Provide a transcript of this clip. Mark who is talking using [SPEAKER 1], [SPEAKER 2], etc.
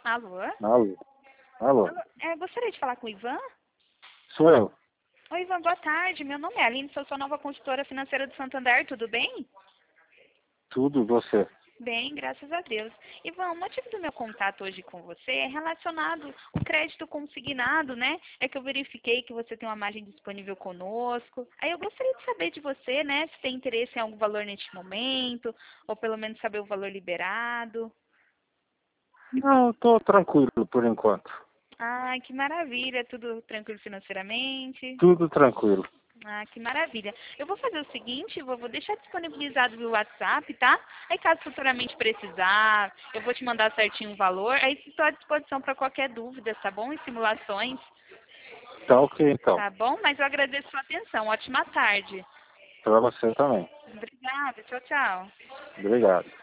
[SPEAKER 1] Alô?
[SPEAKER 2] Alô? Alô?
[SPEAKER 1] Alô? Gostaria de falar com o Ivan?
[SPEAKER 2] Sou eu.
[SPEAKER 1] Oi, Ivan, boa tarde. Meu nome é Aline, sou sua nova consultora financeira do Santander, tudo bem?
[SPEAKER 2] Tudo você.
[SPEAKER 1] Bem, graças a Deus. Ivan, o motivo do meu contato hoje com você é relacionado ao crédito consignado, né? É que eu verifiquei que você tem uma margem disponível conosco. Aí eu gostaria de saber de você, né? Se tem interesse em algum valor neste momento, ou pelo menos saber o valor liberado.
[SPEAKER 2] Não, tô tranquilo por enquanto.
[SPEAKER 1] Ah, que maravilha, tudo tranquilo financeiramente.
[SPEAKER 2] Tudo tranquilo.
[SPEAKER 1] Ah, que maravilha. Eu vou fazer o seguinte, vou deixar disponibilizado no WhatsApp, tá? Aí caso futuramente precisar, eu vou te mandar certinho o valor. Aí estou à disposição para qualquer dúvida, tá bom? E simulações,
[SPEAKER 2] Tá ok então.
[SPEAKER 1] tá bom? Mas eu agradeço a sua atenção. Ótima tarde.
[SPEAKER 2] Pra você também.
[SPEAKER 1] Obrigada. Tchau, tchau.
[SPEAKER 2] Obrigado.